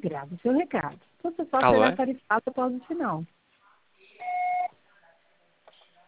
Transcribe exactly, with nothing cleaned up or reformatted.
grava o seu recado. Então, você só Alô, será é? tarifado após o final.